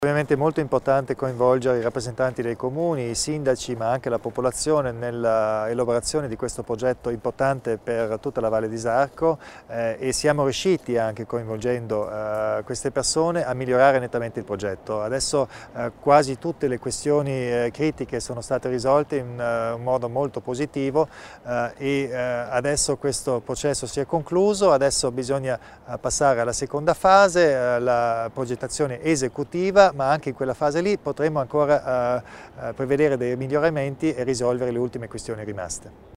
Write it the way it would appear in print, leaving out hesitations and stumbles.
Ovviamente è molto importante coinvolgere i rappresentanti dei comuni, i sindaci, ma anche la popolazione nell'elaborazione di questo progetto importante per tutta la Valle di Isarco e siamo riusciti anche coinvolgendo queste persone a migliorare nettamente il progetto. Adesso quasi tutte le questioni critiche sono state risolte in un modo molto positivo e adesso questo processo si è concluso, adesso bisogna passare alla seconda fase, la progettazione esecutiva, ma anche in quella fase lì potremo ancora prevedere dei miglioramenti e risolvere le ultime questioni rimaste.